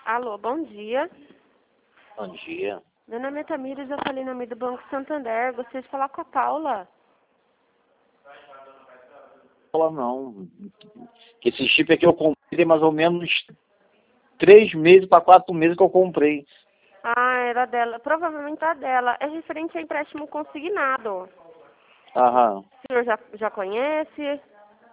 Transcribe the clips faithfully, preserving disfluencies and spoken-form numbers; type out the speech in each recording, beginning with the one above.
Alô, bom dia. Bom dia. Meu nome é Tamires, eu falei em nome do Banco Santander. Gostaria de falar com a Paula. Fala não. Que esse chip aqui eu comprei tem mais ou menos três meses para quatro meses que eu comprei. Ah, era dela. Provavelmente a dela. É referente a empréstimo consignado. Aham. O senhor já, já conhece?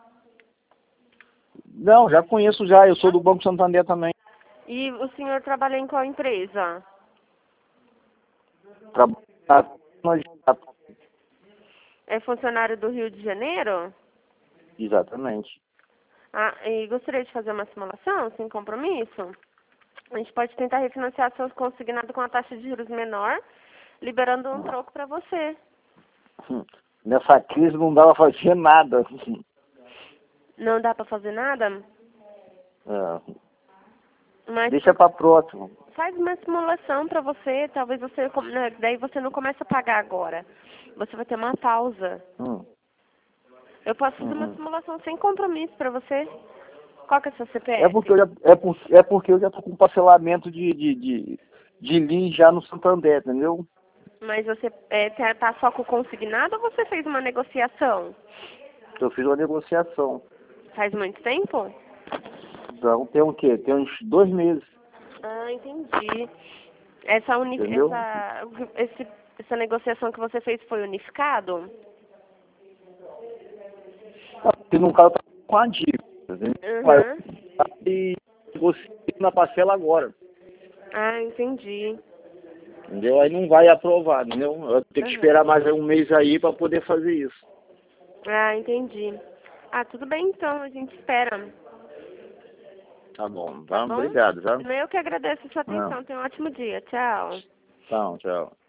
Não, já conheço já. Eu sou do Banco Santander também. E o senhor trabalha em qual empresa? Trabalho. É funcionário do Rio de Janeiro? Exatamente. Ah, e gostaria de fazer uma simulação sem compromisso? A gente pode tentar refinanciar seu consignado com a taxa de juros menor, liberando um troco para você. Hum. Nessa crise não dava pra fazer nada. Não dá para fazer nada? É. Mas Deixa para próximo. faz uma simulação para você, talvez você, com- né, daí você não comece a pagar agora. Você vai ter uma pausa. Hum. Eu posso fazer uma Uhum. simulação sem compromisso para você. Qual que é o seu É C P F? porque eu já, é por, é porque eu já tô com parcelamento de, de, de, de L I já no Santander, entendeu? Mas você é, tá tá só com o consignado ou você fez uma negociação? Eu fiz uma negociação. Faz muito tempo? Então tem o quê? Tem uns dois meses, Ah, entendi. Essa, uni entendeu? essa, esse, essa negociação que você fez foi unificado? Porque no caso tá com a dívida, entendeu? Uhum. E você na parcela agora, Ah, entendi. entendeu? Aí não vai aprovar, entendeu? Eu vou ter que Uhum. esperar mais um mês aí para poder fazer isso. Ah, entendi. Ah, tudo bem então, a gente espera. Tá bom, Tá tá? bom? Obrigado, tá? Eu que agradeço a sua Não, atenção. Tenha um ótimo dia. Tchau. tá, tchau.